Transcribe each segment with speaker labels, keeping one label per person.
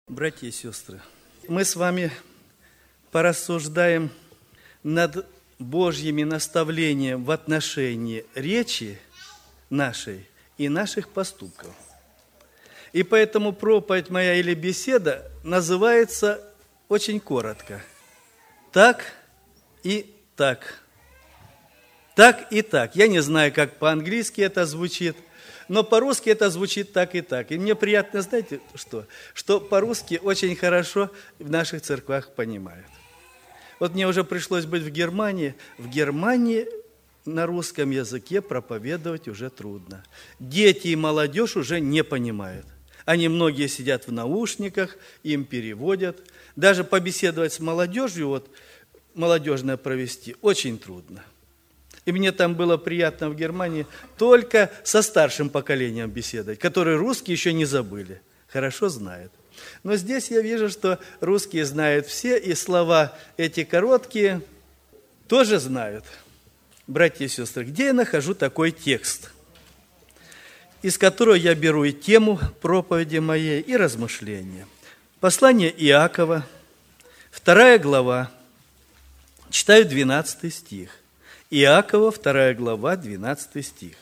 Speaker 1: Братья и сестры, мы с вами порассуждаем над Божьими наставлениями в отношении речи нашей и наших поступков. И поэтому проповедь моя или беседа называется очень коротко: так и так. Так и так. Я не знаю, как по-английски это звучит, но по-русски это звучит так и так. И мне приятно, знаете, что по-русски очень хорошо в наших церквах понимают. Вот мне уже пришлось быть в Германии. В Германии на русском языке проповедовать уже трудно. Дети и молодежь уже не понимают. Они многие сидят в наушниках, им переводят. Даже побеседовать с молодежью, вот молодежное провести, очень трудно. И мне там было приятно в Германии только со старшим поколением беседовать, которые русские еще не забыли, хорошо знают. Но здесь я вижу, что русские знают все, и слова эти короткие тоже знают. Братья и сестры, где я нахожу такой текст, из которого я беру и тему проповеди моей, и размышления? Послание Иакова, 2 глава, читаю 12 стих. Иакова, 2 глава, 12 стих.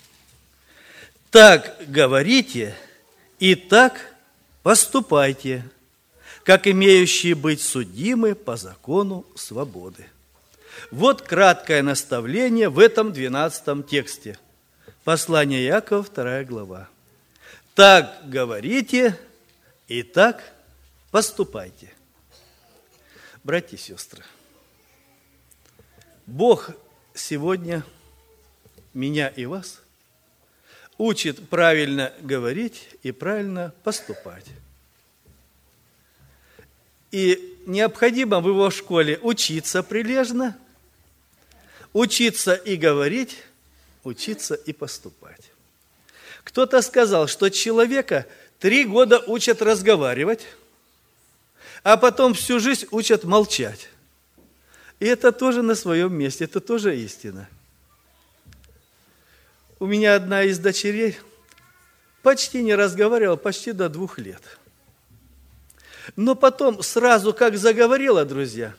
Speaker 1: «Так говорите и так поступайте, как имеющие быть судимы по закону свободы». Вот краткое наставление в этом 12 тексте. Послание Иакова, 2 глава. «Так говорите и так поступайте». Братья и сестры, Бог сегодня меня и вас учит правильно говорить и правильно поступать. И необходимо в его школе учиться прилежно, учиться и говорить, учиться и поступать. Кто-то сказал, что человека 3 года учат разговаривать, а потом всю жизнь учат молчать. И это тоже на своем месте, это тоже истина. У меня одна из дочерей почти не разговаривала, почти до 2 лет. Но потом сразу как заговорила, друзья,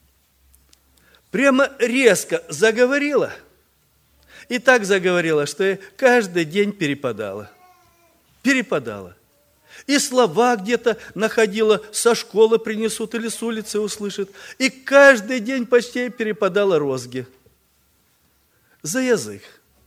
Speaker 1: прямо резко заговорила. И так заговорила, что я каждый день перепадала. Перепадала. И слова где-то находила, со школы принесут или с улицы услышит. И каждый день почти перепадала розги. За язык.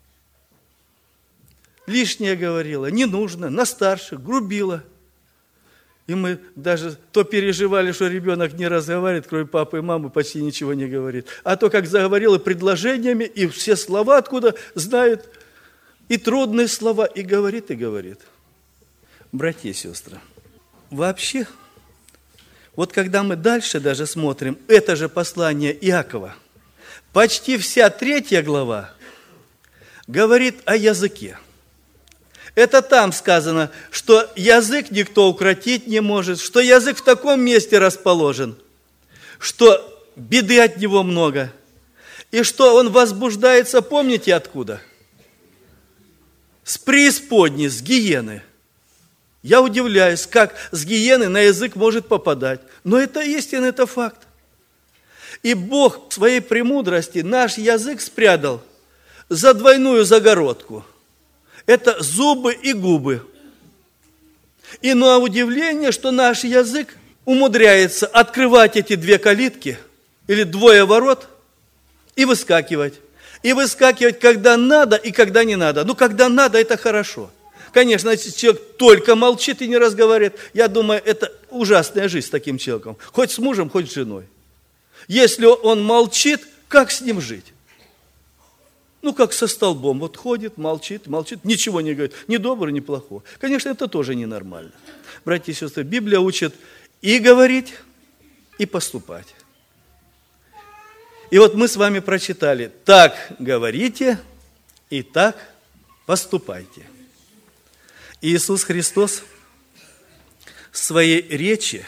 Speaker 1: Лишнее говорила, не нужно, на старших, грубила. И мы даже то переживали, что ребенок не разговаривает, кроме папы и мамы, почти ничего не говорит. А то, как заговорила предложениями, и все слова откуда знает, и трудные слова, и говорит, и говорит. Братья и сестры, вообще, вот когда мы дальше даже смотрим, это же послание Иакова, почти вся 3 глава говорит о языке. Это там сказано, что язык никто укротить не может, что язык в таком месте расположен, что беды от него много, и что он возбуждается, помните откуда? С преисподней, с гиены. Я удивляюсь, как с гиены на язык может попадать. Но это истина, это факт. И Бог в своей премудрости наш язык спрятал за двойную загородку. Это зубы и губы. И на удивление, что наш язык умудряется открывать эти 2 калитки или 2 ворот и выскакивать. И выскакивать, когда надо и когда не надо. Ну, когда надо, это хорошо. Конечно, если человек только молчит и не разговаривает, я думаю, это ужасная жизнь с таким человеком. Хоть с мужем, хоть с женой. Если он молчит, как с ним жить? Ну, как со столбом. Вот ходит, молчит, ничего не говорит. Ни доброго, ни плохого. Конечно, это тоже ненормально. Братья и сестры, Библия учит и говорить, и поступать. И вот мы с вами прочитали: так говорите, и так поступайте. Иисус Христос в своей речи,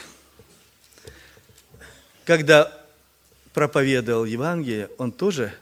Speaker 1: когда проповедовал Евангелие, Он тоже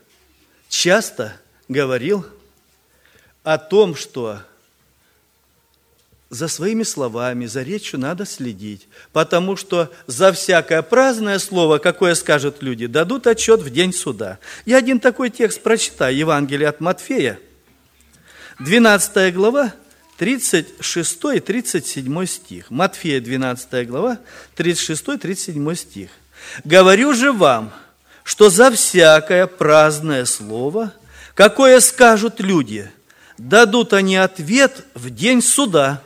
Speaker 1: часто говорил о том, что за своими словами, за речью надо следить, потому что за всякое праздное слово, какое скажут люди, дадут отчет в день суда. Я один такой текст прочитаю, Евангелие от Матфея, 12 глава, 36 и 37 стих. Матфея, 12 глава, 36 и 37 стих. «Говорю же вам, что за всякое праздное слово, какое скажут люди, дадут они ответ в день суда.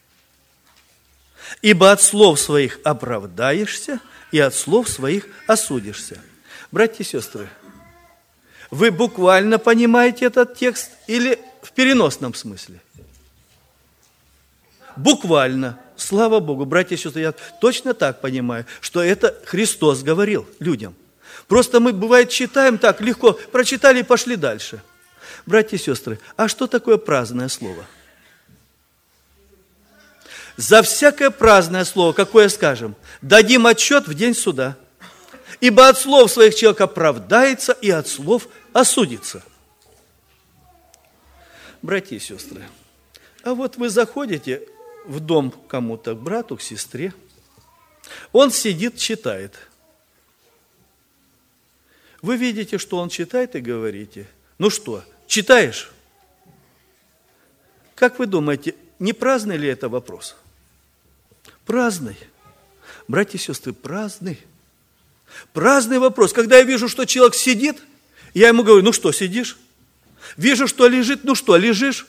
Speaker 1: Ибо от слов своих оправдаешься, и от слов своих осудишься». Братья и сестры, вы буквально понимаете этот текст или в переносном смысле? Буквально. Слава Богу, братья и сестры, я точно так понимаю, что это Христос говорил людям. Просто мы, бывает, читаем так легко, прочитали и пошли дальше. Братья и сестры, а что такое праздное слово? За всякое праздное слово, какое скажем, дадим отчет в день суда. Ибо от слов своих человек оправдается, и от слов осудится. Братья и сестры, а вот вы заходите в дом к кому-то, к брату, к сестре, он сидит, читает. Вы видите, что он читает, и говорите: ну что, читаешь? Как вы думаете, не праздный ли это вопрос? Праздный. Братья и сестры, праздный. Праздный вопрос. Когда я вижу, что человек сидит, я ему говорю: ну что, сидишь? Вижу, что лежит, ну что, лежишь?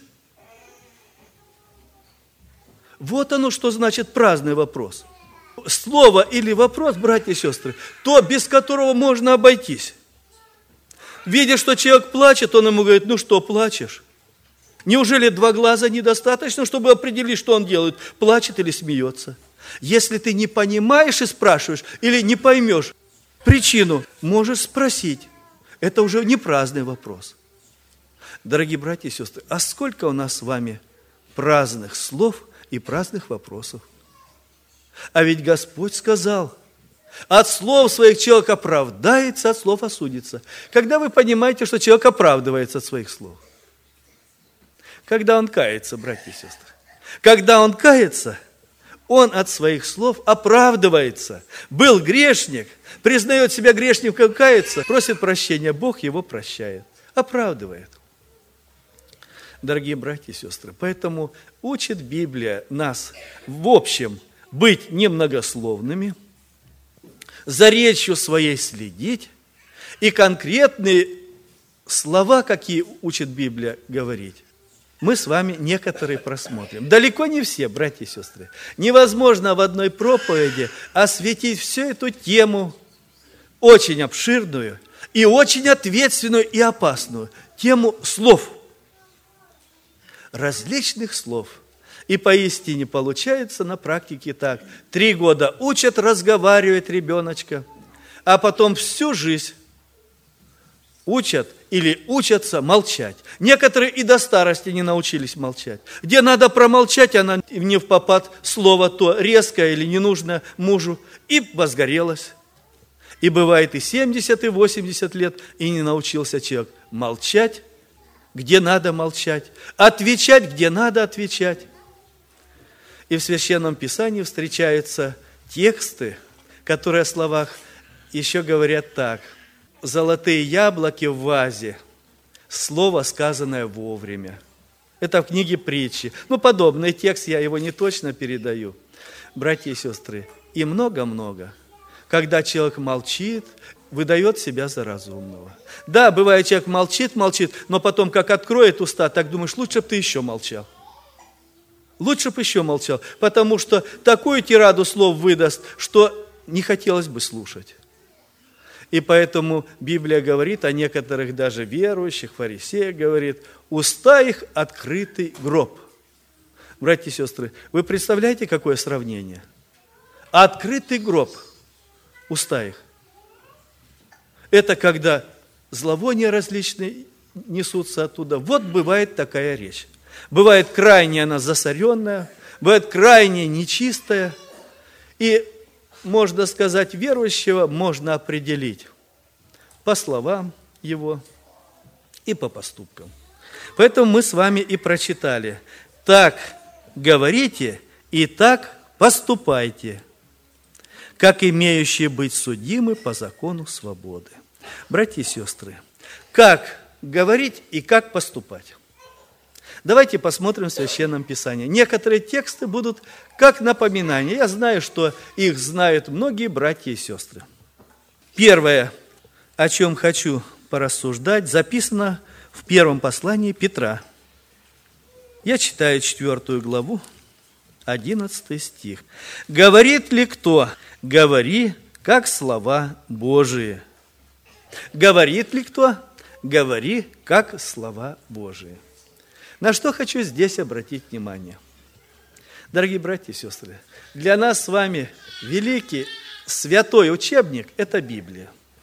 Speaker 1: Вот оно, что значит праздный вопрос. Слово или вопрос, братья и сестры, то, без которого можно обойтись. Видя, что человек плачет, он ему говорит: ну что, плачешь? Неужели 2 глаза недостаточно, чтобы определить, что он делает, плачет или смеется? Если ты не понимаешь и спрашиваешь, или не поймешь причину, можешь спросить. Это уже не праздный вопрос. Дорогие братья и сестры, а сколько у нас с вами праздных слов и праздных вопросов? А ведь Господь сказал: от слов своих человек оправдается, от слов осудится. Когда вы понимаете, что человек оправдывается от своих слов? Когда он кается, братья и сестры. Когда он кается, он от своих слов оправдывается. Был грешник, признает себя грешником, кается, просит прощения, Бог его прощает, оправдывает. Дорогие братья и сестры, поэтому учит Библия нас в общем быть немногословными, за речью своей следить и конкретные слова, какие учит Библия, говорить. Мы с вами некоторые просмотрим. Далеко не все, братья и сестры. Невозможно в одной проповеди осветить всю эту тему, очень обширную и очень ответственную и опасную, тему слов. Различных слов. И поистине получается на практике так. 3 года учат разговаривать ребеночка, а потом всю жизнь учат или учатся молчать. Некоторые и до старости не научились молчать. Где надо промолчать, она не впопад слово то резкое или ненужное мужу, и возгорелась. И бывает и 70, и 80 лет, и не научился человек молчать, где надо молчать, отвечать, где надо отвечать. И в Священном Писании встречаются тексты, которые о словах еще говорят так: «Золотые яблоки в вазе, слово, сказанное вовремя». Это в книге Притчи. Подобный текст, я его не точно передаю. Братья и сестры, и много-много. Когда человек молчит, выдает себя за разумного. Да, бывает, человек молчит, но потом, как откроет уста, так думаешь: лучше бы ты еще молчал. Лучше бы еще молчал, потому что такую тираду слов выдаст, что не хотелось бы слушать. И поэтому Библия говорит о некоторых даже верующих, фарисеях, говорит: уста их открытый гроб. Братья и сестры, вы представляете, какое сравнение? Открытый гроб, уста их. Это когда зловония различные несутся оттуда. Вот бывает такая речь. Бывает крайне она засоренная, бывает крайне нечистая. И, можно сказать, верующего можно определить по словам его и по поступкам. Поэтому мы с вами и прочитали: так говорите и так поступайте, как имеющие быть судимы по закону свободы. Братья и сестры, как говорить и как поступать? Давайте посмотрим в Священном Писании. Некоторые тексты будут как напоминание. Я знаю, что их знают многие братья и сестры. Первое, о чем хочу порассуждать, записано в первом послании Петра. Я читаю 4 главу, 11 стих. «Говорит ли кто? Говори, как слова Божии». Говорит ли кто? Говори, как слова Божии. На что хочу здесь обратить внимание. Дорогие братья и сестры, для нас с вами великий святой учебник – это Библия.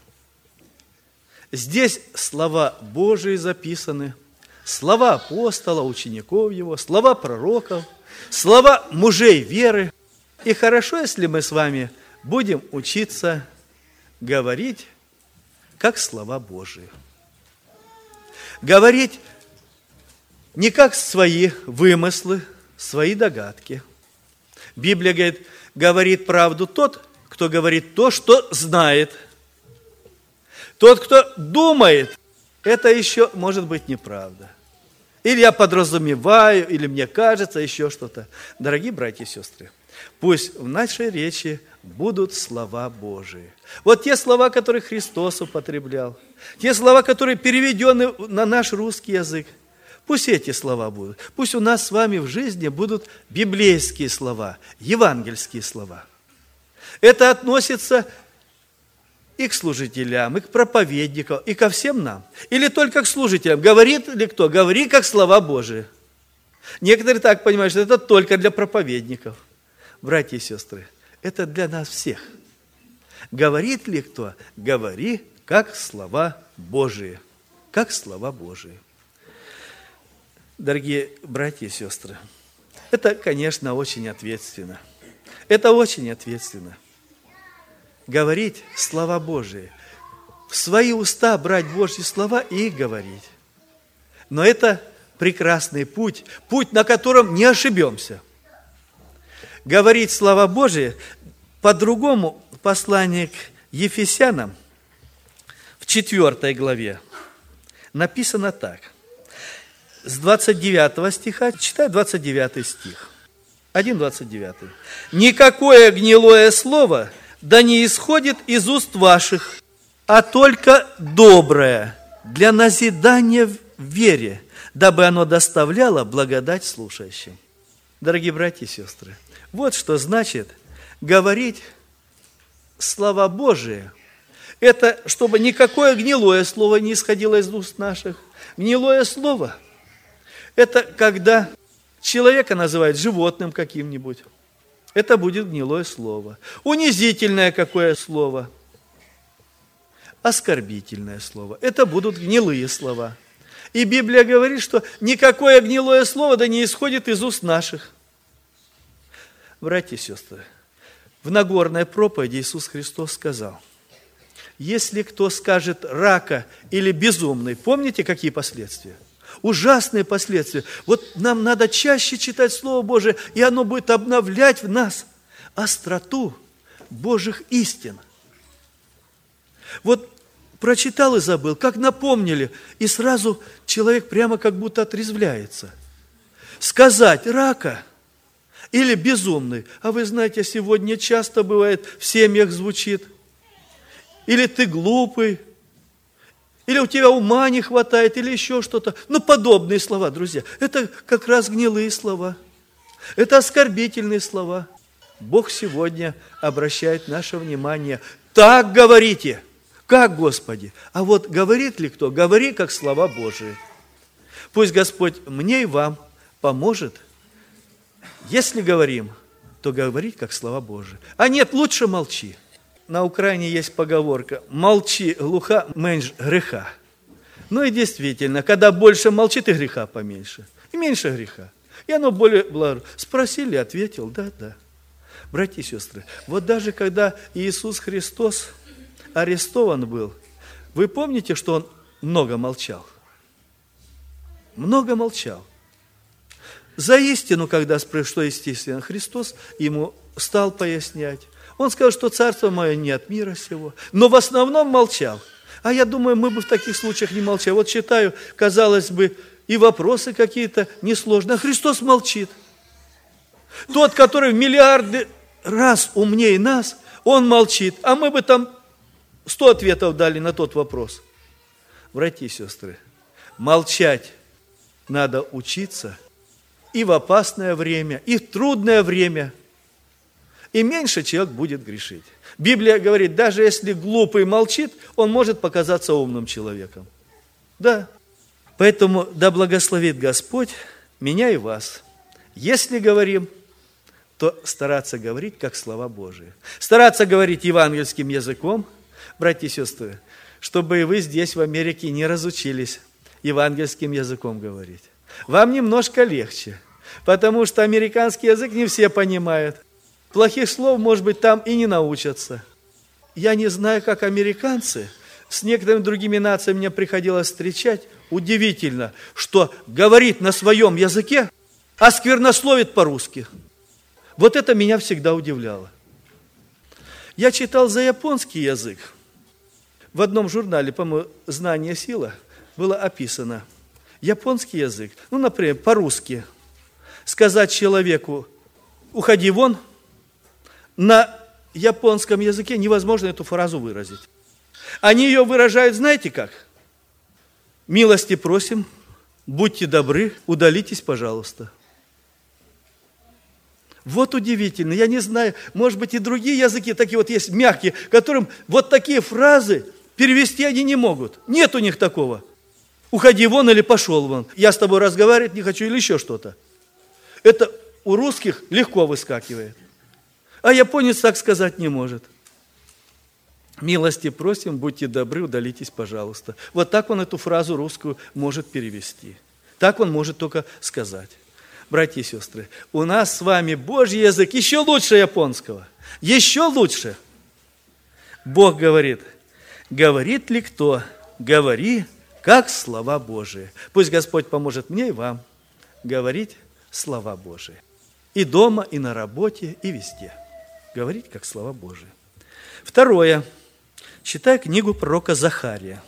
Speaker 1: Здесь слова Божии записаны, слова апостола, учеников его, слова пророков, слова мужей веры. И хорошо, если мы с вами будем учиться говорить, как слова Божии. Говорить не как свои вымыслы, свои догадки. Библия говорит правду тот, кто говорит то, что знает. Тот, кто думает, это еще может быть неправда. Или я подразумеваю, или мне кажется, еще что-то. Дорогие братья и сестры, пусть в нашей речи будут слова Божии. Вот те слова, которые Христос употреблял, те слова, которые переведены на наш русский язык, пусть эти слова будут. Пусть у нас с вами в жизни будут библейские слова, евангельские слова. Это относится и к служителям, и к проповедникам, и ко всем нам. Или только к служителям. Говорит ли кто? Говори, как слова Божии. Некоторые так понимают, что это только для проповедников. Братья и сестры, это для нас всех. Говорит ли кто? Говори, как слова Божии. Как слова Божии. Дорогие братья и сестры, это, конечно, очень ответственно. Это очень ответственно. Говорить слова Божии. В свои уста брать Божьи слова и их говорить. Но это прекрасный путь, путь, на котором не ошибемся. Говорить слова Божии, по-другому послание к Ефесянам в 4 главе написано так. С 29 стиха, читаю 29 стих. 1:29. «Никакое гнилое слово да не исходит из уст ваших, а только доброе для назидания в вере, дабы оно доставляло благодать слушающим». Дорогие братья и сестры, вот что значит говорить слова Божии. Это чтобы никакое гнилое слово не исходило из уст наших. Гнилое слово – это когда человека называют животным каким-нибудь. Это будет гнилое слово. Унизительное какое слово. Оскорбительное слово. Это будут гнилые слова. И Библия говорит, что никакое гнилое слово да не исходит из уст наших. Братья и сестры, в Нагорной проповеди Иисус Христос сказал, если кто скажет рака или безумный, помните, какие последствия? Ужасные последствия. Вот нам надо чаще читать Слово Божие, и оно будет обновлять в нас остроту Божьих истин. Вот прочитал и забыл, как напомнили, и сразу человек прямо как будто отрезвляется. Сказать рака или безумный, а вы знаете, сегодня часто бывает, в семьях звучит, или ты глупый, или у тебя ума не хватает, или еще что-то. Ну, подобные слова, друзья, это как раз гнилые слова. Это оскорбительные слова. Бог сегодня обращает наше внимание. Так говорите. Как, Господи? А вот говорит ли кто? Говори, как слова Божии. Пусть Господь мне и вам поможет. Если говорим, то говорить, как слова Божии. А нет, лучше молчи. На Украине есть поговорка «молчи, глуха, меньше греха». Ну и действительно, когда больше молчит, и греха поменьше. И меньше греха. И оно более благородно. Спросили, ответил, да. Братья и сестры, вот даже когда Иисус Христос арестован был, вы помните, что Он много молчал? Много молчал. За истину, когда что естественно, Христос ему стал пояснять. Он сказал, что царство мое не от мира сего, но в основном молчал. А я думаю, мы бы в таких случаях не молчали. Вот читаю, казалось бы, и вопросы какие-то несложные, а Христос молчит. Тот, который в миллиарды раз умнее нас, он молчит, а мы бы там 100 ответов дали на тот вопрос. Братья и сестры, молчать надо учиться и в опасное время, и в трудное время, и меньше человек будет грешить. Библия говорит, даже если глупый молчит, он может показаться умным человеком. Да. Поэтому да благословит Господь меня и вас. Если говорим, то стараться говорить, как слова Божии. Стараться говорить евангельским языком, братья и сестры, чтобы и вы здесь, в Америке, не разучились евангельским языком говорить. Вам немножко легче, потому что американский язык не все понимают. Плохих слов, может быть, там и не научатся. Я не знаю, как американцы, с некоторыми другими нациями мне приходилось встречать. Удивительно, что говорит на своем языке, а сквернословит по-русски. Вот это меня всегда удивляло. Я читал за японский язык. В одном журнале, по-моему, «Знание – сила» было описано. Японский язык, например, по-русски. Сказать человеку «уходи вон», на японском языке невозможно эту фразу выразить. Они ее выражают, знаете как? «Милости просим, будьте добры, удалитесь, пожалуйста». Вот удивительно, я не знаю, может быть и другие языки такие вот есть, мягкие, которым вот такие фразы перевести они не могут. Нет у них такого. «Уходи вон» или «пошел вон». «Я с тобой разговаривать не хочу» или еще что-то. Это у русских легко выскакивает. А японец так сказать не может. «Милости просим, будьте добры, удалитесь, пожалуйста». Вот так он эту фразу русскую может перевести. Так он может только сказать. Братья и сестры, у нас с вами Божий язык еще лучше японского. Еще лучше. Бог говорит, говорит ли кто, говори, как слова Божии. Пусть Господь поможет мне и вам говорить слова Божии. И дома, и на работе, и везде. Говорить, как слова Божии. Второе. Читай книгу пророка Захария.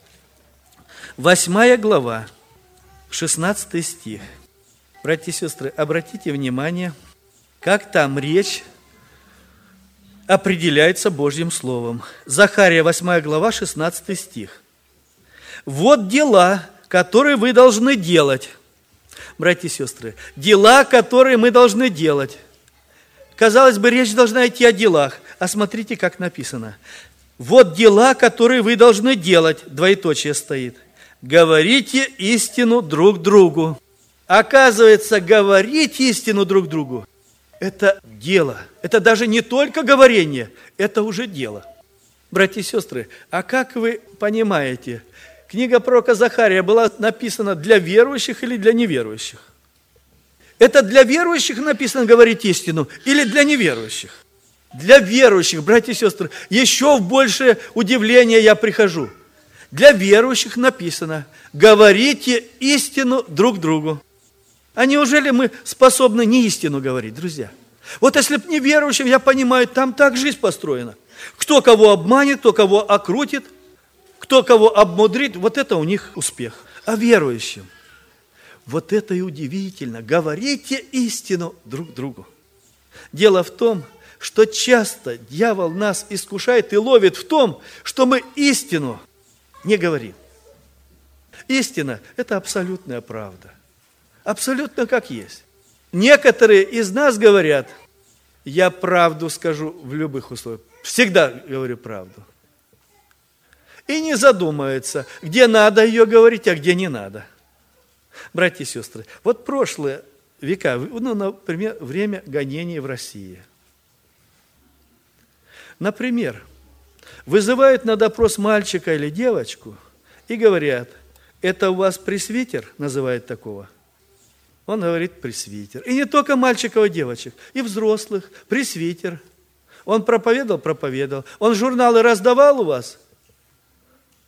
Speaker 1: 8 глава, 16 стих. Братья и сестры, обратите внимание, как там речь определяется Божьим Словом. Захария, 8 глава, 16 стих. «Вот дела, которые вы должны делать». Братья и сестры, дела, которые мы должны делать. Казалось бы, речь должна идти о делах. А смотрите, как написано. «Вот дела, которые вы должны делать», двоеточие стоит. «Говорите истину друг другу». Оказывается, говорить истину друг другу – это дело. Это даже не только говорение, это уже дело. Братья и сестры, а как вы понимаете, книга пророка Захария была написана для верующих или для неверующих? Это для верующих написано говорить истину или для неверующих? Для верующих, братья и сестры, еще в большее удивление я прихожу. Для верующих написано «говорите истину друг другу». А неужели мы способны не истину говорить, друзья? Вот если бы не верующим, я понимаю, там так жизнь построена. Кто кого обманет, кто кого окрутит, кто кого обмудрит, вот это у них успех. А верующим, вот это и удивительно, говорите истину друг другу. Дело в том, что часто дьявол нас искушает и ловит в том, что мы истину не говорим. Истина – это абсолютная правда. Абсолютно как есть. Некоторые из нас говорят, я правду скажу в любых условиях. Всегда говорю правду. И не задумываются, где надо ее говорить, а где не надо. Братья и сестры, вот прошлые века, например, время гонений в России. Например, вызывают на допрос мальчика или девочку и говорят, это у вас пресвитер, называют такого. Он говорит пресвитер. И не только мальчиков и девочек, и взрослых, пресвитер. Он проповедовал. Он журналы раздавал у вас?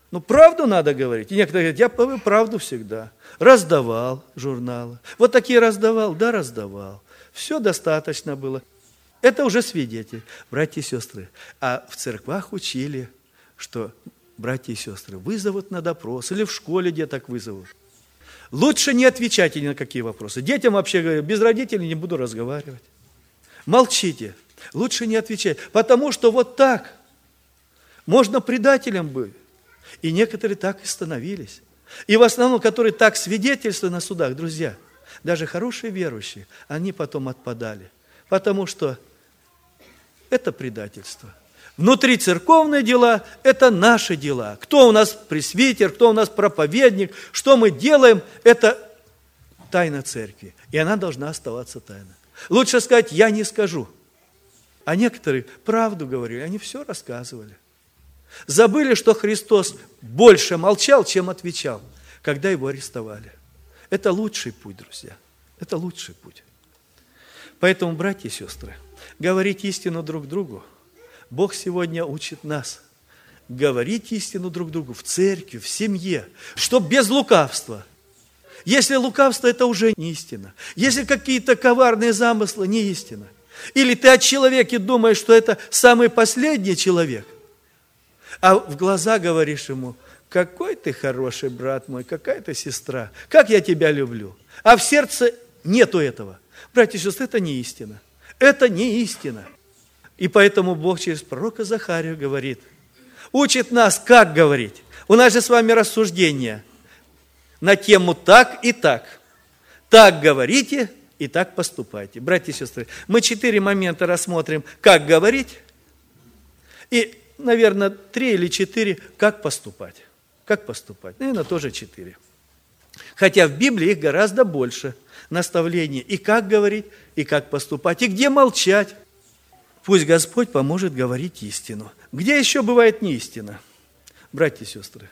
Speaker 1: Ну, правду надо говорить. И некоторые говорят, я говорю правду всегда. Раздавал журналы. Вот такие раздавал, да, раздавал. Все достаточно было. Это уже свидетель, братья и сестры. А в церквах учили, что братья и сестры вызовут на допрос, или в школе деток вызовут. Лучше не отвечайте ни на какие вопросы. Детям вообще говорят, без родителей не буду разговаривать. Молчите. Лучше не отвечать. Потому что вот так можно предателем быть. И некоторые так и становились. И в основном, которые так свидетельствуют на судах, друзья, даже хорошие верующие, они потом отпадали. Потому что это предательство. Внутри церковные дела – это наши дела. Кто у нас пресвитер, кто у нас проповедник, что мы делаем – это тайна церкви. И она должна оставаться тайной. Лучше сказать «я не скажу». А некоторые правду говорили, они все рассказывали. Забыли, что Христос больше молчал, чем отвечал, когда его арестовали. Это лучший путь, друзья. Это лучший путь. Поэтому, братья и сестры, говорить истину друг другу. Бог сегодня учит нас говорить истину друг другу в церкви, в семье, чтобы без лукавства. Если лукавство, это уже не истина. Если какие-то коварные замыслы, не истина. Или ты о человеке думаешь, что это самый последний человек, а в глаза говоришь ему, какой ты хороший брат мой, какая ты сестра, как я тебя люблю. А в сердце нету этого. Братья и сестры, это не истина. Это не истина. И поэтому Бог через пророка Захарию говорит, учит нас, как говорить. У нас же с вами рассуждения на тему так и так. Так говорите и так поступайте. Братья и сестры, мы 4 момента рассмотрим, как говорить, и, наверное, 3 или 4, как поступать. Как поступать? Наверное, тоже 4. Хотя в Библии их гораздо больше наставлений. И как говорить, и как поступать, и где молчать. Пусть Господь поможет говорить истину. Где еще бывает не истина? Братья и сестры,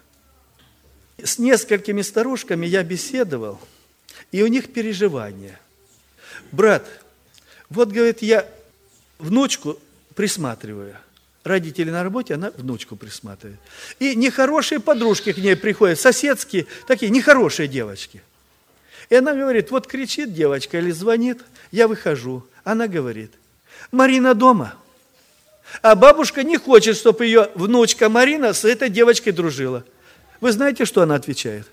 Speaker 1: с несколькими старушками я беседовал, и у них переживания. Брат, вот, говорит, я внучку присматриваю. Родители на работе, она внучку присматривает. И нехорошие подружки к ней приходят, соседские, такие нехорошие девочки. И она говорит, вот кричит девочка или звонит, я выхожу. Она говорит, Марина дома. А бабушка не хочет, чтобы ее внучка Марина с этой девочкой дружила. Вы знаете, что она отвечает?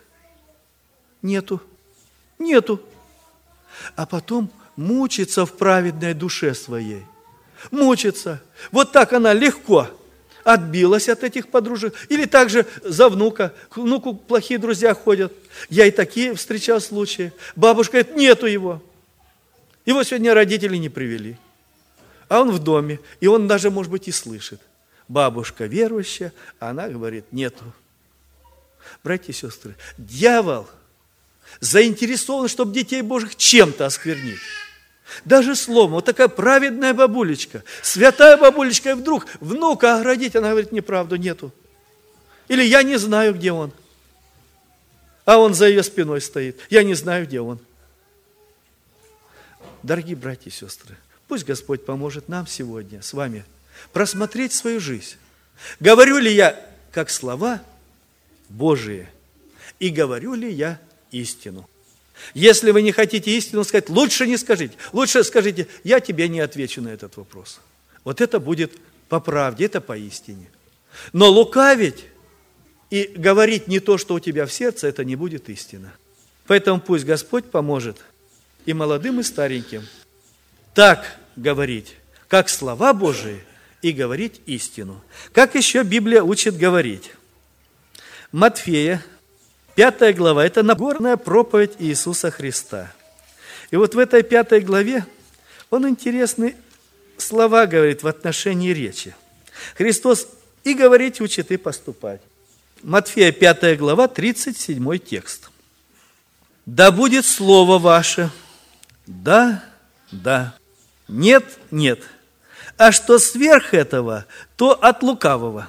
Speaker 1: Нету. Нету. А потом мучится в праведной душе своей. Мучится. Вот так она легко отбилась от этих подружек. Или также за внука. К внуку плохие друзья ходят. Я и такие встречал случаи. Бабушка говорит, нету его. Его сегодня родители не привели. А он в доме. И он даже, может быть, и слышит. Бабушка верующая, а она говорит, нету. Братья и сестры, дьявол заинтересован, чтобы детей Божьих чем-то осквернить. Даже словом, вот такая праведная бабулечка, святая бабулечка, и вдруг внука оградить, она говорит, неправду, нету. Или я не знаю, где он. А он за ее спиной стоит. Я не знаю, где он. Дорогие братья и сестры, пусть Господь поможет нам сегодня с вами просмотреть свою жизнь. Говорю ли я как слова Божие, и говорю ли я истину? Если вы не хотите истину сказать, лучше не скажите. Лучше скажите, я тебе не отвечу на этот вопрос. Вот это будет по правде, это по истине. Но лукавить и говорить не то, что у тебя в сердце, это не будет истина. Поэтому пусть Господь поможет и молодым, и стареньким так говорить, как слова Божии, и говорить истину. Как еще Библия учит говорить? Матфея, 5 глава, это Нагорная проповедь Иисуса Христа. И вот в этой 5 главе он интересные слова говорит в отношении речи. Христос и говорить учит, и поступать. Матфея 5 глава, 37 текст. «Да будет слово ваше, да, да, нет, нет, а что сверх этого, то от лукавого».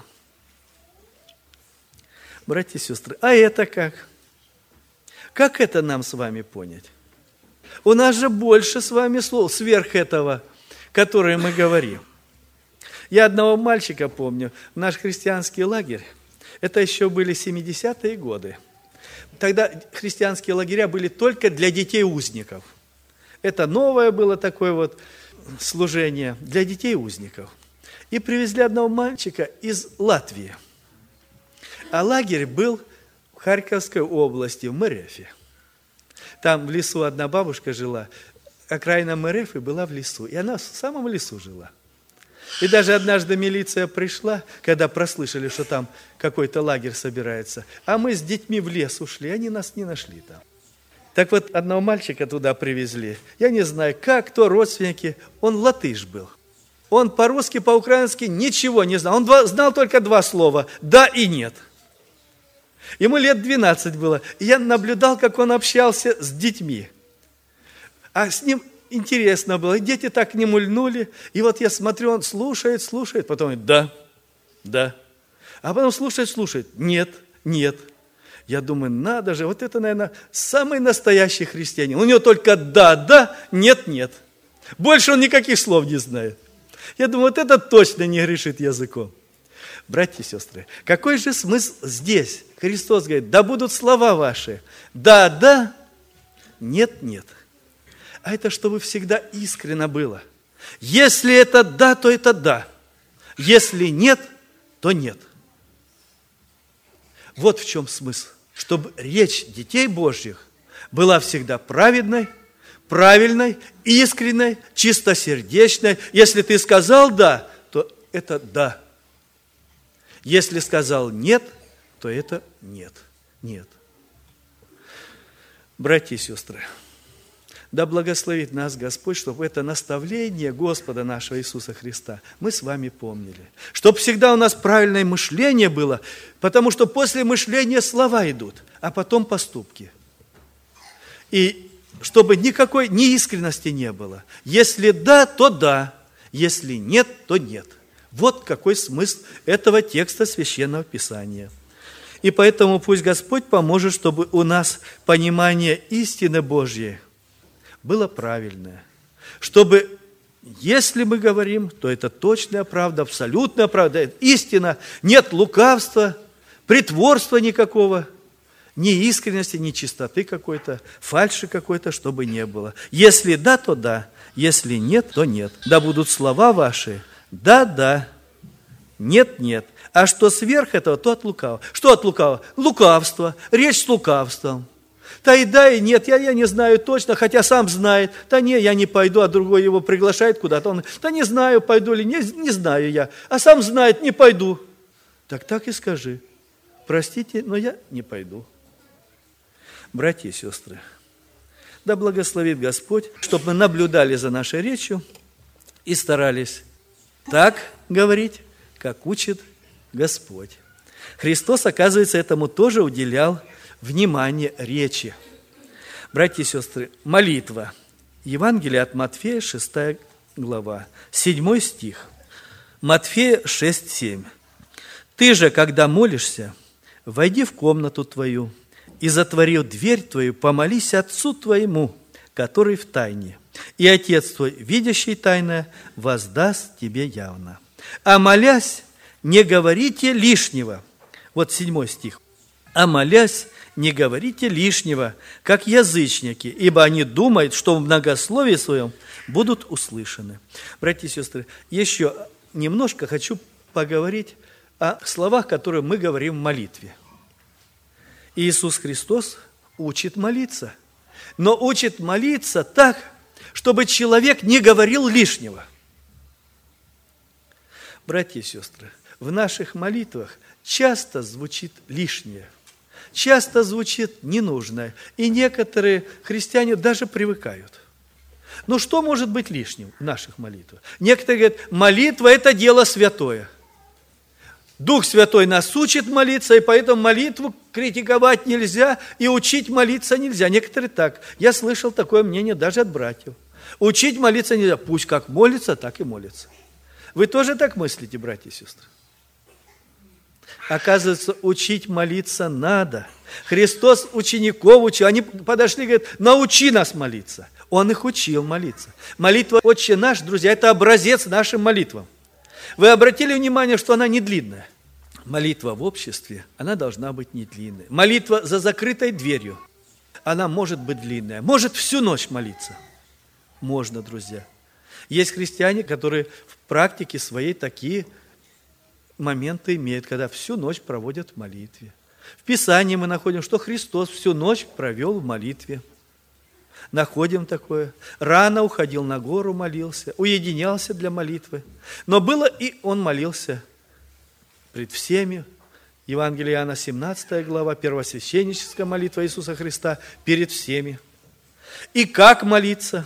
Speaker 1: Братья и сестры, а это как? Как это нам с вами понять? У нас же больше с вами слов сверх этого, которые мы говорим. Я одного мальчика помню, в наш христианский лагерь, Это еще были 70-е годы. Тогда христианские лагеря были только для детей узников. Это новое было такое вот служение для детей узников. И привезли одного мальчика из Латвии. А лагерь был в Харьковской области, в Мерефе. Там в лесу одна бабушка жила, окраина Мерефы была в лесу, и она в самом лесу жила. И даже однажды милиция пришла, когда прослышали, что там какой-то лагерь собирается, а мы с детьми в лес ушли, они нас не нашли там. Так вот, одного мальчика туда привезли. Я не знаю, как, кто родственники, он латыш был. Он по-русски, по-украински ничего не знал. Он знал только два слова «да» и «нет». Ему лет 12 было. И я наблюдал, как он общался с детьми. А с ним интересно было. И дети так к нему льнули. И вот я смотрю, он слушает, потом говорит «да, да». А потом слушает «нет, нет». Я думаю, надо же, вот это, наверное, самый настоящий христианин. У него только «да, да, нет, нет». Больше он никаких слов не знает. Я думаю, вот это точно не грешит языком. Братья и сестры, какой же смысл здесь? Христос говорит, да будут слова ваши. Да, да, нет, нет. А это чтобы всегда искренно было. Если это да, то это да. Если нет, то нет. Вот в чем смысл. Чтобы речь детей Божьих была всегда праведной, правильной, искренней, чистосердечной. Если ты сказал «да», то это «да». Если сказал «нет», то это «нет». Нет. Братья и сестры, да благословит нас Господь, чтобы это наставление Господа нашего Иисуса Христа мы с вами помнили. Чтобы всегда у нас правильное мышление было, потому что после мышления слова идут, а потом поступки. И чтобы никакой неискренности не было. Если да, то да. Если нет, то нет. Вот какой смысл этого текста Священного Писания. И поэтому пусть Господь поможет, чтобы у нас понимание истины Божьей было правильное. Чтобы, если мы говорим, то это точная правда, абсолютная правда, это истина, нет лукавства, притворства никакого, ни искренности, ни чистоты какой-то, фальши какой-то, чтобы не было. Если да, то да, если нет, то нет. Да будут слова ваши, да, да, нет, нет. А что сверх этого, то от лукавого. Что от лукавого? Лукавство, речь с лукавством. Да и да, и нет, я не знаю точно, хотя сам знает. Да не, я не пойду, а другой его приглашает куда-то. Он, да не знаю, пойду или не знаю я. А сам знает, не пойду. Так и скажи. Простите, но я не пойду. Братья и сестры, да благословит Господь, чтобы мы наблюдали за нашей речью и старались так говорить, как учит Господь. Христос, оказывается, этому тоже уделял внимание речи. Братья и сестры, молитва. Евангелие от Матфея, 6 глава, 7 стих. Матфея 6, 7. «Ты же, когда молишься, войди в комнату твою, и, затворив дверь твою, помолись Отцу твоему, который в тайне. И Отец твой, видящий тайное, воздаст тебе явно. А молясь, не говорите лишнего». Вот 7 стих. «А молясь, не говорите лишнего, как язычники, ибо они думают, что в многословии своем будут услышаны». Братья и сестры, еще немножко хочу поговорить о словах, которые мы говорим в молитве. Иисус Христос учит молиться, но учит молиться так, чтобы человек не говорил лишнего. Братья и сестры, в наших молитвах часто звучит лишнее, часто звучит ненужное, и некоторые христиане даже привыкают. Но что может быть лишним в наших молитвах? Некоторые говорят, молитва – это дело святое. Дух Святой нас учит молиться, и поэтому молитву критиковать нельзя, и учить молиться нельзя. Некоторые так. Я слышал такое мнение даже от братьев. Учить молиться нельзя. Пусть как молится, так и молится. Вы тоже так мыслите, братья и сестры? Оказывается, учить молиться надо. Христос учеников учил. Они подошли и говорят, научи нас молиться. Он их учил молиться. Молитва «Отче наш», друзья, это образец нашим молитвам. Вы обратили внимание, что она не длинная? молитва в обществе, она должна быть не длинной. Молитва за закрытой дверью, она может быть длинная. Может всю ночь молиться. Можно, друзья. Есть христиане, которые в практике своей такие моменты имеют, когда всю ночь проводят в молитве. В Писании мы находим, что Христос всю ночь провел в молитве. Находим такое. Рано уходил на гору, молился, уединялся для молитвы. Но было и он молился пред всеми. Евангелие Иоанна, 17 глава, первосвященническая молитва Иисуса Христа перед всеми. И как молиться?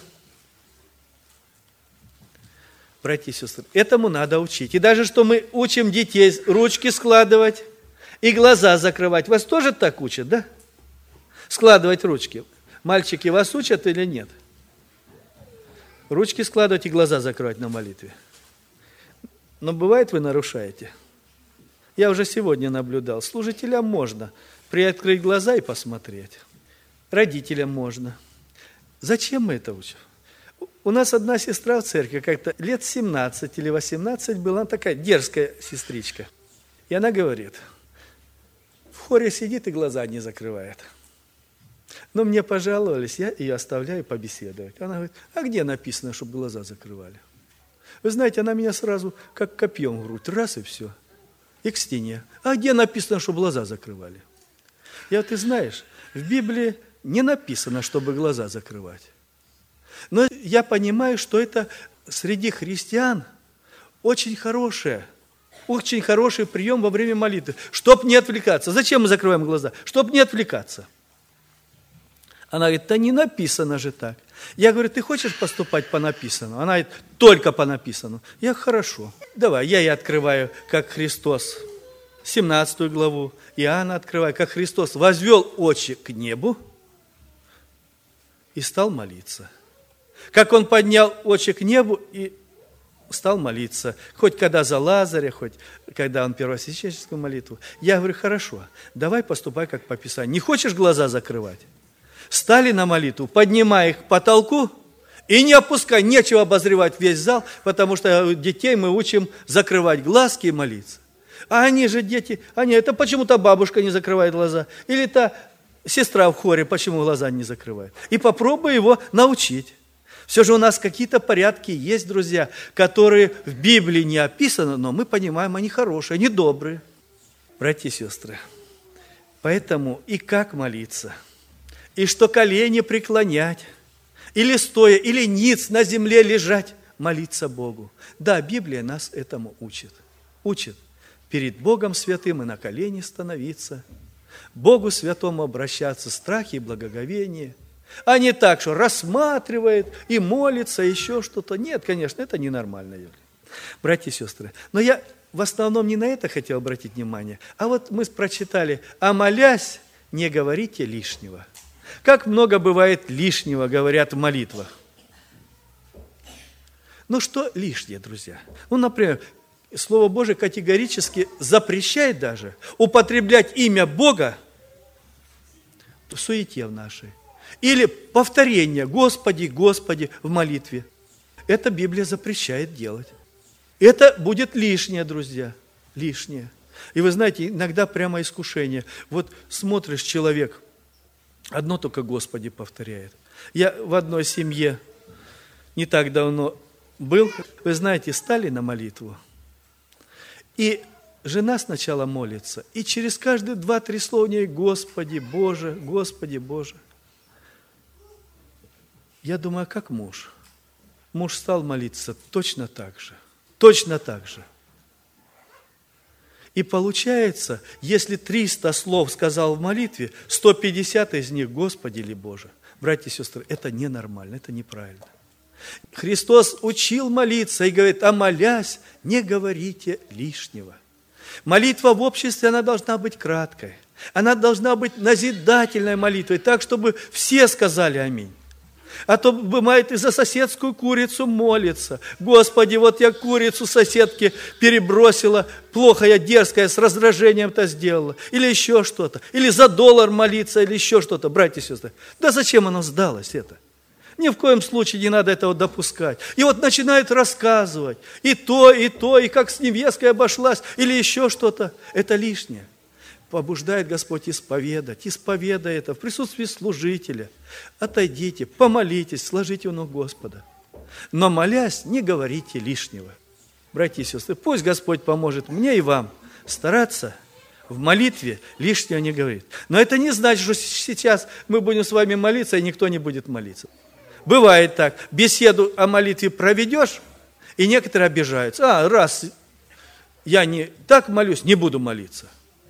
Speaker 1: Братья и сестры, этому надо учить. И даже что мы учим детей ручки складывать и глаза закрывать. Вас тоже так учат, да? Складывать ручки. Мальчики вас учат или нет? Ручки складывать и глаза закрывать на молитве. Но бывает, вы нарушаете. Я уже сегодня наблюдал. Служителям можно приоткрыть глаза и посмотреть. Родителям можно. Зачем мы это учим? У нас одна сестра в церкви, как-то лет 17 или 18 была, она такая дерзкая сестричка. И она говорит, в хоре сидит и глаза не закрывает. Но мне пожаловались, я ее оставляю побеседовать. Она говорит, а где написано, чтобы глаза закрывали? Вы знаете, она меня сразу как копьем в грудь, раз и все. И к стене. А где написано, чтобы глаза закрывали? Ты знаешь, в Библии не написано, чтобы глаза закрывать. Но я понимаю, что это среди христиан очень хороший прием во время молитвы, чтобы не отвлекаться. Зачем мы закрываем глаза? Чтобы не отвлекаться. Она говорит, да не написано же так. Я говорю, ты хочешь поступать по написанному? Она говорит, только по написанному. Я хорошо. Давай, я ей открываю, как Христос, 17 главу, Иоанна открываю, как Христос возвел очи к небу и стал молиться. Как он поднял очи к небу и стал молиться. Хоть когда за Лазаря, хоть когда он первосвященническую молитву. Я говорю, хорошо, давай поступай как по Писанию. Не хочешь глаза закрывать? Стали на молитву, поднимай их к потолку и не опускай, нечего обозревать весь зал, потому что детей мы учим закрывать глазки и молиться. А они же дети, это почему-то бабушка не закрывает глаза, или та сестра в хоре почему глаза не закрывает. И попробуй его научить. Все же у нас какие-то порядки есть, друзья, которые в Библии не описаны, но мы понимаем, они хорошие, они добрые. Братья и сестры, поэтому и как молиться, и что колени преклонять, или стоя, или ниц на земле лежать, молиться Богу. Да, Библия нас этому учит. Учит перед Богом святым и на колени становиться, Богу святому обращаться, страхе и благоговении, а не так, что рассматривает и молится, еще что-то. Нет, конечно, это ненормально. Братья и сестры, но я в основном не на это хотел обратить внимание, а вот мы прочитали, а молясь, не говорите лишнего. Как много бывает лишнего, говорят в молитвах. Ну что лишнее, друзья? Например, Слово Божие категорически запрещает даже употреблять имя Бога в суете в нашей. Или повторение «Господи, Господи» в молитве. Это Библия запрещает делать. Это будет лишнее, друзья, лишнее. И вы знаете, иногда прямо искушение. Вот смотришь, человек одно только «Господи» повторяет. Я в одной семье не так давно был. Вы знаете, стали на молитву. И жена сначала молится. И через каждые 2-3 слова у нее «Господи, Боже, Господи, Боже». Я думаю, а как муж? Муж стал молиться точно так же. Точно так же. И получается, если 300 слов сказал в молитве, 150 из них «Господи» или «Боже». Братья и сестры, это ненормально, это неправильно. Христос учил молиться и говорит, а молясь, не говорите лишнего. Молитва в обществе, она должна быть краткой. Она должна быть назидательной молитвой, так, чтобы все сказали аминь. А то, бывает, и за соседскую курицу молится. Господи, вот я курицу соседке перебросила, плохо я дерзкая, с раздражением-то сделала. Или еще что-то. Или за $1 молиться, или еще что-то. Братья и сестры, да зачем оно сдалось это? Ни в коем случае не надо этого допускать. И вот начинает рассказывать и то, и как с невесткой обошлась, или еще что-то. Это лишнее. Побуждает Господь исповедать. Исповедая это в присутствии служителя. Отойдите, помолитесь, сложите у ног Господа. Но молясь, не говорите лишнего. Братья и сестры, пусть Господь поможет мне и вам стараться в молитве лишнего не говорить. Но это не значит, что сейчас мы будем с вами молиться, и никто не будет молиться. Бывает так, беседу о молитве проведешь, и некоторые обижаются. Раз я не так молюсь, не буду молиться.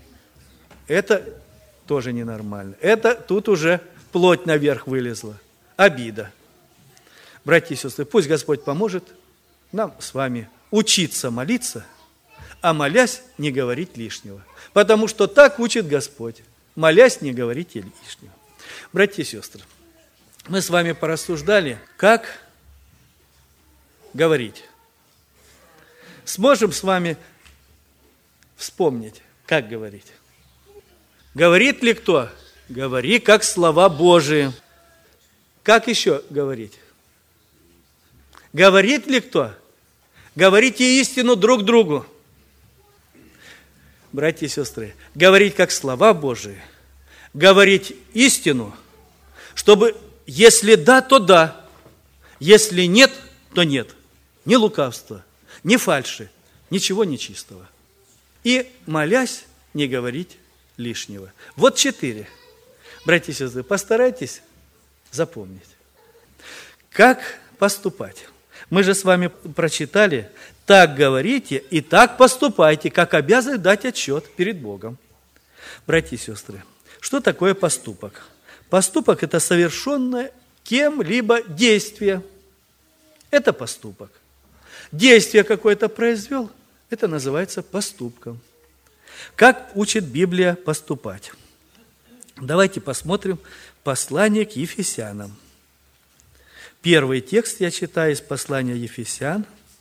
Speaker 1: Это тоже ненормально. Это тут уже плоть наверх вылезла. Обида. Братья и сестры, пусть Господь поможет нам с вами учиться молиться, а молясь не говорить лишнего. Потому что так учит Господь. Молясь не говорите лишнего. Братья и сестры, мы с вами порассуждали, как говорить. Сможем с вами вспомнить, как говорить. Говорит ли кто? Говори, как слова Божии. Как еще говорить? Говорит ли кто? Говорите истину друг другу. Братья и сестры, говорить как слова Божии, говорить истину, чтобы если да, то да, если нет, то нет. Ни лукавства, ни фальши, ничего нечистого. И, молясь, не говорить лишнего. Вот 4. Братья и сестры, постарайтесь запомнить. Как поступать? Мы же с вами прочитали, так говорите и так поступайте, как обязаны дать отчет перед Богом. Братья и сестры, что такое поступок? Поступок – это совершенное кем-либо действие. Это поступок. Действие какое-то произвел, это называется поступком. Как учит Библия поступать? Давайте посмотрим послание к Ефесянам. Первый текст я читаю из послания Ефесян,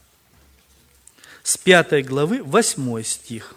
Speaker 1: с 5 главы, 8 стих.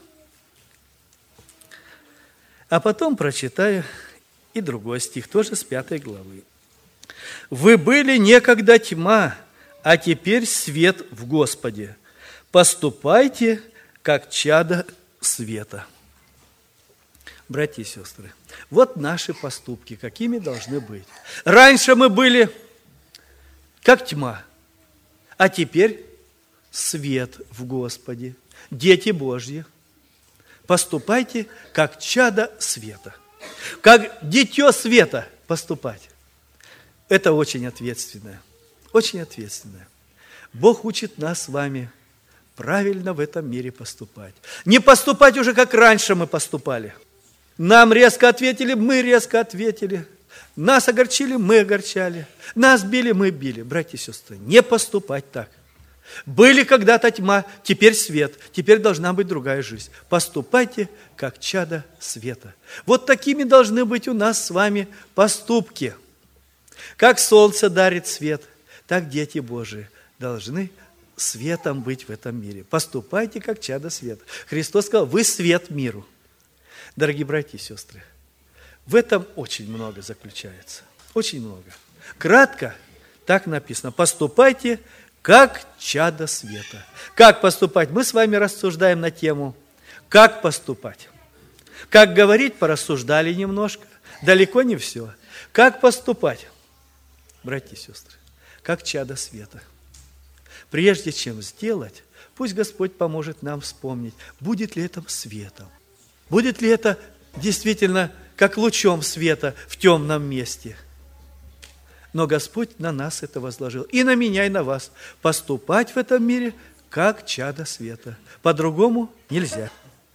Speaker 1: А потом прочитаю и другой стих, тоже с 5 главы. «Вы были некогда тьма, а теперь свет в Господе. Поступайте, как чада света». Братья и сестры, вот наши поступки, какими должны быть. Раньше мы были как тьма, а теперь свет в Господе, дети Божьи. Поступайте, как чада света. Как дитё света поступать. Это очень ответственное. Очень ответственное. Бог учит нас с вами правильно в этом мире поступать. Не поступать уже, как раньше мы поступали. Нам резко ответили, мы резко ответили. Нас огорчили, мы огорчали. Нас били, мы били. Братья и сестры, не поступать так. Были когда-то тьма, теперь свет, теперь должна быть другая жизнь. Поступайте, как чада света. Вот такими должны быть у нас с вами поступки. Как солнце дарит свет, так дети Божии должны светом быть в этом мире. Поступайте, как чада света. Христос сказал, вы свет миру. Дорогие братья и сестры, в этом очень много заключается. Очень много. Кратко так написано. Поступайте, как чада света. Как поступать? Мы с вами рассуждаем на тему, как поступать. Как говорить, порассуждали немножко. Далеко не все. Как поступать? Братья и сестры, как чада света. Прежде чем сделать, пусть Господь поможет нам вспомнить, будет ли это светом. Будет ли это действительно как лучом света в темном месте. Но Господь на нас это возложил. И на меня, и на вас. Поступать в этом мире, как чада света. По-другому нельзя.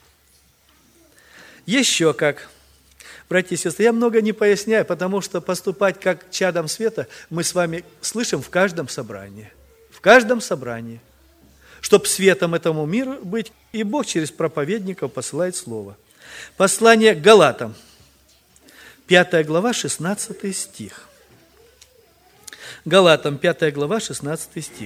Speaker 1: Еще как. Братья и сестры, я много не поясняю, потому что поступать как чадом света мы с вами слышим в каждом собрании. В каждом собрании. Чтобы светом этому миру быть, и Бог через проповедников посылает слово. Послание к Галатам. 5 глава, 16 стих. Галатам, 5 глава, 16 стих.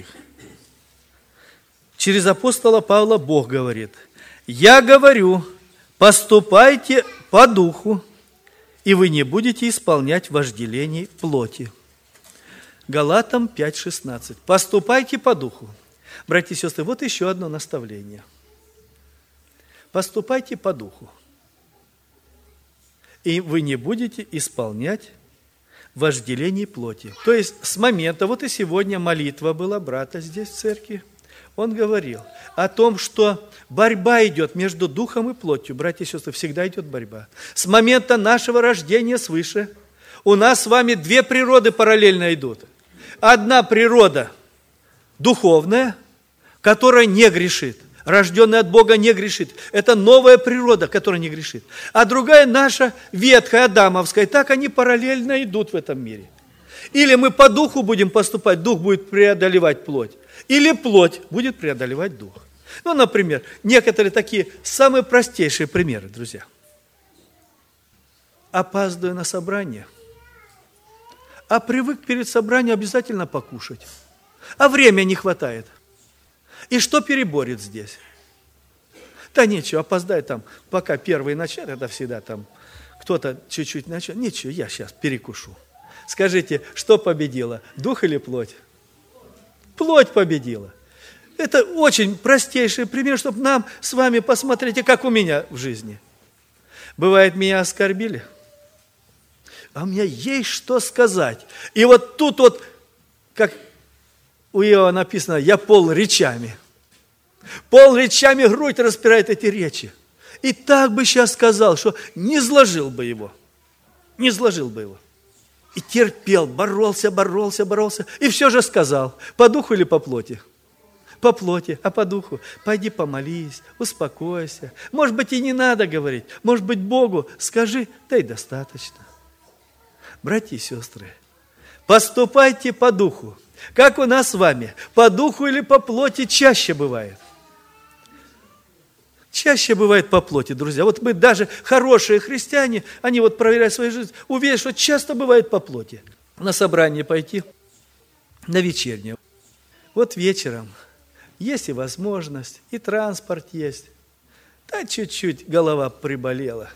Speaker 1: Через апостола Павла Бог говорит: «Я говорю, поступайте по духу, и вы не будете исполнять вожделений плоти». Галатам 5:16. Поступайте по духу. Братья и сестры, вот еще одно наставление. Поступайте по духу. И вы не будете исполнять вожделений плоти. То есть с момента, вот и сегодня молитва была брата здесь в церкви, он говорил о том, что борьба идет между духом и плотью. Братья и сестры, всегда идет борьба. С момента нашего рождения свыше у нас с вами две природы параллельно идут. Одна природа духовная, которая не грешит. Рожденный от Бога не грешит. Это новая природа, которая не грешит. А другая наша, ветхая, адамовская. Так они параллельно идут в этом мире. Или мы по духу будем поступать, дух будет преодолевать плоть. Или плоть будет преодолевать дух. Ну, например, некоторые такие самые простейшие примеры, друзья. Опаздываю на собрание, а привык перед собранием обязательно покушать. А времени не хватает. И что переборет здесь? Да ничего, опоздай там, пока первый начат, это всегда там кто-то чуть-чуть начал. Ничего, я сейчас перекушу. Скажите, что победило, дух или плоть? Плоть победила. Это очень простейший пример, чтобы нам с вами посмотреть, как у меня в жизни. Бывает, меня оскорбили, а у меня есть что сказать. И вот тут вот, как у Иова написано, я пол речами. Пол речами грудь распирает эти речи. И так бы сейчас сказал, что не изложил бы его. Не изложил бы его. И терпел, боролся. И все же сказал. По духу или по плоти? По плоти, а по духу? Пойди помолись, успокойся. Может быть, и не надо говорить. Может быть, Богу скажи, да и достаточно. Братья и сестры, поступайте по духу. Как у нас с вами? По духу или по плоти чаще бывает? Чаще бывает по плоти, друзья. Вот мы даже хорошие христиане, они вот проверяют свою жизнь, уверены, что часто бывает по плоти. На собрание пойти, на вечернее. Вот вечером есть и возможность, и транспорт есть. Да чуть-чуть голова приболела.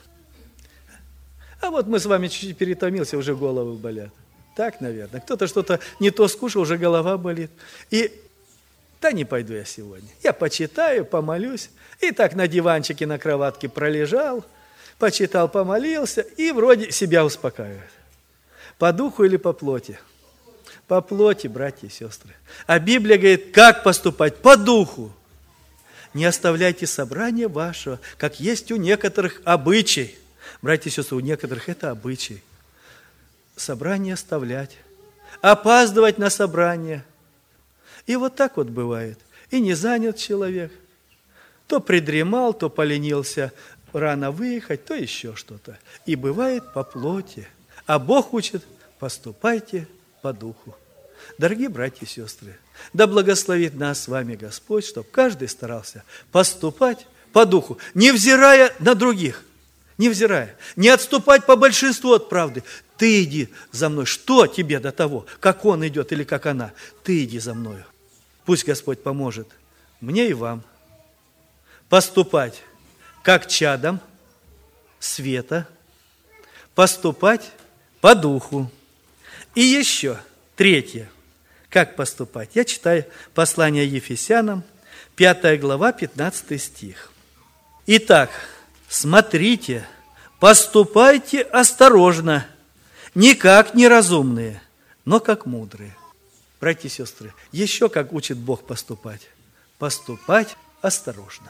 Speaker 1: А вот мы с вами чуть-чуть перетомился, уже головы болят. Так, наверное. Кто-то что-то не то скушал, уже голова болит. И да не пойду я сегодня. Я почитаю, помолюсь. И так на диванчике, на кроватке пролежал, почитал, помолился и вроде себя успокаивает. По духу или по плоти? По плоти, братья и сестры. А Библия говорит, как поступать? По духу. Не оставляйте собрание вашего, как есть у некоторых обычай. Братья и сестры, у некоторых это обычай. Собрание оставлять, опаздывать на собрание. И вот так вот бывает. И не занят человек. То придремал, то поленился рано выехать, то еще что-то. И бывает по плоти. А Бог учит, поступайте по духу. Дорогие братья и сестры, да благословит нас с вами Господь, чтобы каждый старался поступать по духу, невзирая на других. Невзирая, не отступать по большинству от правды. Ты иди за мной. Что тебе до того, как он идет или как она? Ты иди за мною. Пусть Господь поможет мне и вам поступать как чадом света, поступать по духу. И еще третье. Как поступать? Я читаю послание Ефесянам, 5 глава, 15 стих. Итак, смотрите, поступайте осторожно, не как неразумные, но как мудрые. Братья и сестры, еще как учит Бог поступать. Поступать осторожно.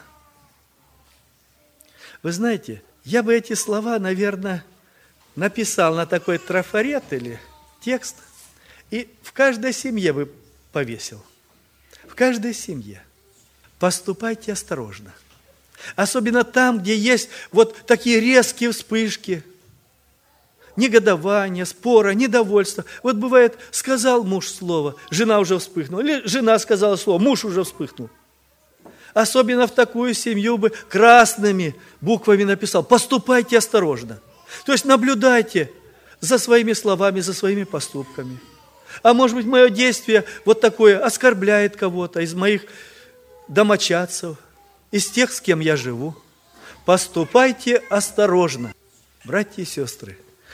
Speaker 1: Вы знаете, я бы эти слова, наверное, написал на такой трафарет или текст, и в каждой семье бы повесил. В каждой семье. Поступайте осторожно. Особенно там, где есть вот такие резкие вспышки, негодования, спора, недовольства. Вот бывает, сказал муж слово, жена уже вспыхнула, или жена сказала слово, муж уже вспыхнул. Особенно в такую семью бы красными буквами написал, поступайте осторожно. То есть наблюдайте за своими словами, за своими поступками. А может быть, мое действие вот такое оскорбляет кого-то из моих домочадцев, из тех, с кем я живу. Поступайте осторожно, братья и сестры.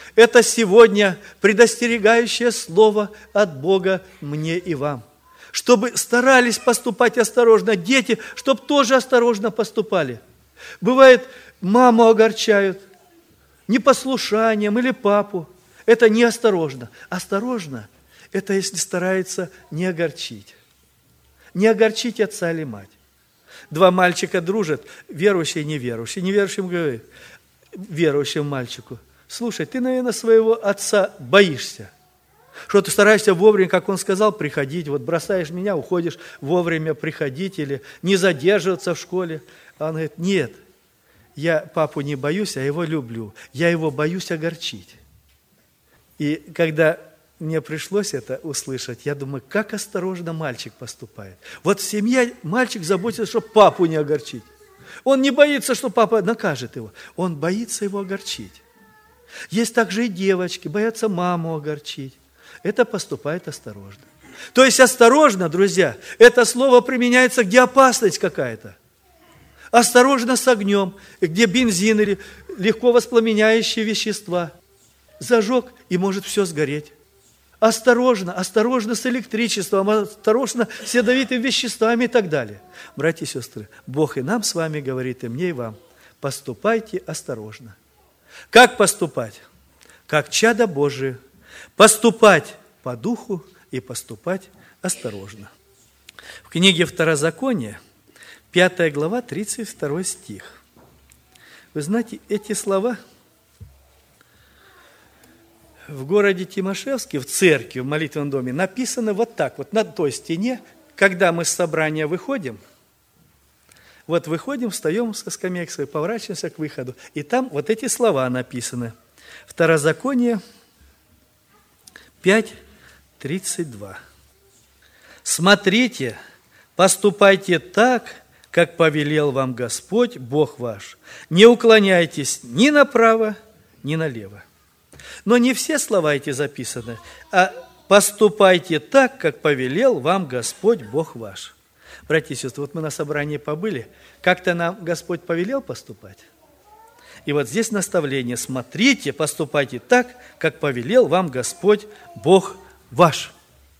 Speaker 1: Это сегодня предостерегающее слово от Бога мне и вам. Чтобы старались поступать осторожно. Дети, чтобы тоже осторожно поступали. Бывает, маму огорчают непослушанием или папу. Это неосторожно. Осторожно – это если старается не огорчить. Не огорчить отца или мать. Два мальчика дружат, верующий и неверующий. Неверующим говорит верующему мальчику: слушай, ты, наверное, своего отца боишься. Что ты стараешься вовремя, как он сказал, приходить. Вот бросаешь меня, уходишь вовремя приходить или не задерживаться в школе. А он говорит: нет, я папу не боюсь, а его люблю. Я его боюсь огорчить. И когда мне пришлось это услышать, я думаю, как осторожно мальчик поступает. Вот в семье мальчик заботится, чтобы папу не огорчить. Он не боится, что папа накажет его. Он боится его огорчить. Есть также и девочки, боятся маму огорчить. Это поступает осторожно. То есть осторожно, друзья, это слово применяется, где опасность какая-то. Осторожно с огнем, где бензин или легко воспламеняющие вещества. Зажег, и может все сгореть. Осторожно, осторожно с электричеством, осторожно с ядовитыми веществами и так далее. Братья и сестры, Бог и нам с вами говорит, и мне, и вам: поступайте осторожно. Как поступать? Как чада Божие. Поступать по духу и поступать осторожно. В книге Второзакония, 5 глава, 32 стих. Вы знаете, эти слова в городе Тимошевске, в церкви, в молитвенном доме, написаны вот так, вот на той стене, когда мы с собрания выходим, вот выходим, встаем со скамейки своей, поворачиваемся к выходу, и там вот эти слова написаны. Второзаконие 5:32. «Смотрите, поступайте так, как повелел вам Господь, Бог ваш. Не уклоняйтесь ни направо, ни налево». Но не все слова эти записаны, а поступайте так, как повелел вам Господь, Бог ваш. Братья и сестры, вот мы на собрании побыли, как-то нам Господь повелел поступать. И вот здесь наставление: смотрите, поступайте так, как повелел вам Господь, Бог ваш.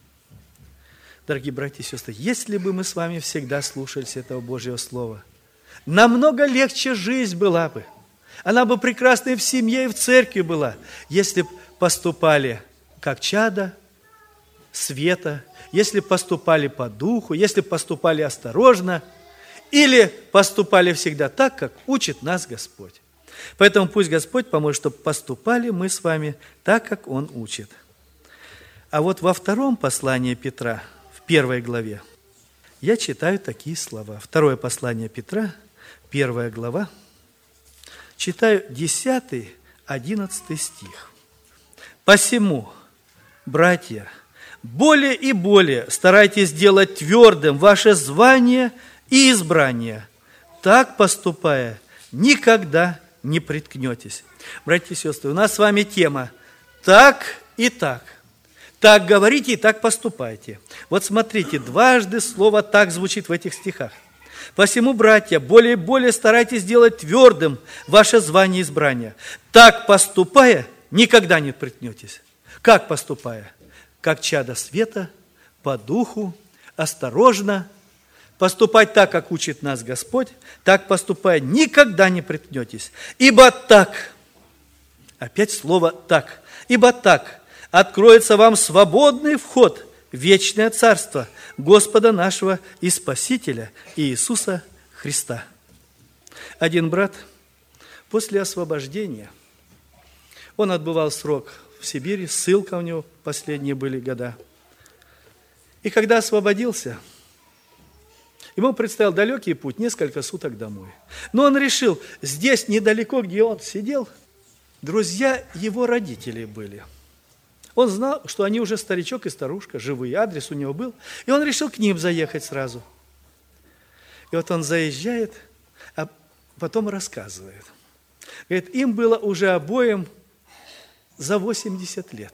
Speaker 1: Дорогие братья и сестры, если бы мы с вами всегда слушались этого Божьего Слова, намного легче жизнь была бы. Она бы прекрасной в семье и в церкви была, если бы поступали как чада света, если поступали по духу, если поступали осторожно, или поступали всегда так, как учит нас Господь. Поэтому пусть Господь поможет, чтобы поступали мы с вами так, как Он учит. А вот во втором послании Петра, в 1 главе, я читаю такие слова. Второе послание Петра, 1 глава, читаю 10-11 стих. «Посему, братья, более и более старайтесь делать твердым ваше звание и избрание. Так поступая, никогда не приткнетесь». Братья и сестры, у нас с вами тема «Так и так». Так говорите и так поступайте. Вот смотрите, дважды слово «так» звучит в этих стихах. «Посему, братья, более и более старайтесь делать твердым ваше звание и избрание. Так поступая, никогда не приткнетесь». Как поступая? Как чада света, по духу, осторожно. Поступать так, как учит нас Господь, так поступая, никогда не приткнетесь. Ибо так, опять слово «так», ибо так откроется вам свободный вход в вечное царство Господа нашего и Спасителя Иисуса Христа. Один брат после освобождения, он отбывал срок в Сибири, ссылка у него последние были года. И когда освободился, ему предстоял далекий путь, несколько суток домой. Но он решил, здесь недалеко, где он сидел, друзья его родителей были. Он знал, что они уже старичок и старушка, живые, адрес у него был, и он решил к ним заехать сразу. И вот он заезжает, а потом рассказывает. Говорит, им было уже обоим за 80 лет.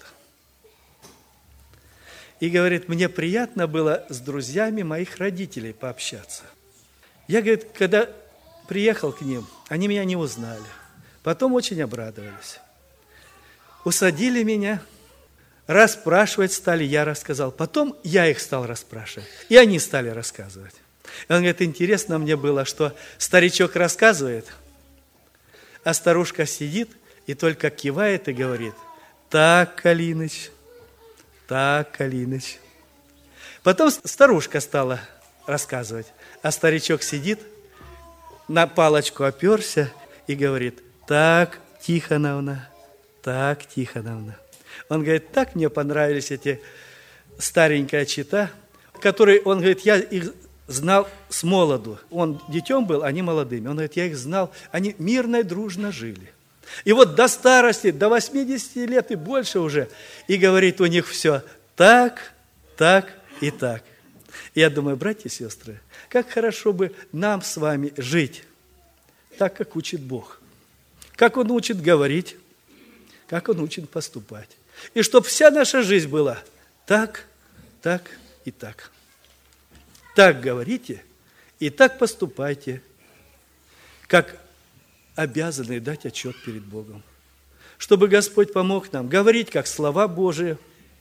Speaker 1: И говорит, мне приятно было с друзьями моих родителей пообщаться. Я, говорит, когда приехал к ним, они меня не узнали. Потом очень обрадовались. Усадили меня, расспрашивать стали, я рассказал. Потом я их стал расспрашивать, и они стали рассказывать. И он говорит, интересно мне было, что старичок рассказывает, а старушка сидит и только кивает и говорит, так, Калиныч, так, Калиныч. Потом старушка стала рассказывать, а старичок сидит, на палочку оперся и говорит, так, Тихоновна, так, Тихоновна. Он говорит, так мне понравились эти старенькая чета, которые, он говорит, я их знал с молоду. Он детем был, они молодыми. Он говорит, я их знал, они мирно и дружно жили. И вот до старости, до 80 лет и больше уже, и говорит, у них все так, так и так. И я думаю, братья и сестры, как хорошо бы нам с вами жить так, как учит Бог. Как Он учит говорить, как Он учит поступать. И чтобы вся наша жизнь была так, так и так. Так говорите и так поступайте, как обязаны дать отчет перед Богом. Чтобы Господь помог нам говорить, как слова Божии,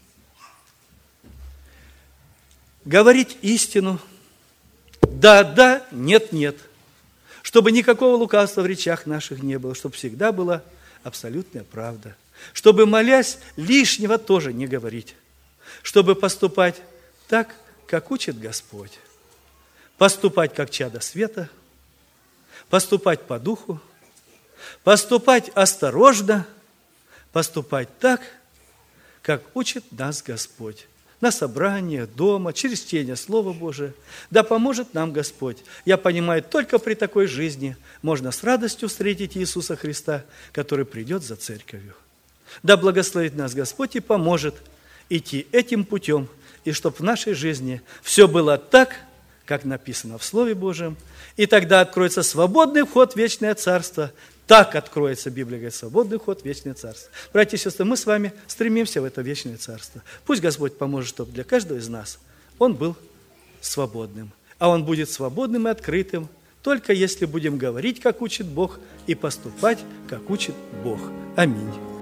Speaker 1: говорить истину, да, да, нет, нет. Чтобы никакого лукавства в речах наших не было, чтобы всегда была абсолютная правда. Чтобы, молясь, лишнего тоже не говорить. Чтобы поступать так, как учит Господь. Поступать, как чадо света. Поступать по духу. Поступать осторожно. Поступать так, как учит нас Господь. На собраниях, дома, через чтение Слова Божия. Да поможет нам Господь. Я понимаю, только при такой жизни можно с радостью встретить Иисуса Христа, который придет за церковью. Да благословит нас Господь и поможет идти этим путем, и чтобы в нашей жизни все было так, как написано в Слове Божьем, и тогда откроется свободный вход в вечное Царство. Так откроется, Библия говорит, свободный вход в вечное Царство. Братья и сестры, мы с вами стремимся в это вечное Царство. Пусть Господь поможет, чтобы для каждого из нас Он был свободным. А Он будет свободным и открытым, только если будем говорить, как учит Бог, и поступать, как учит Бог. Аминь.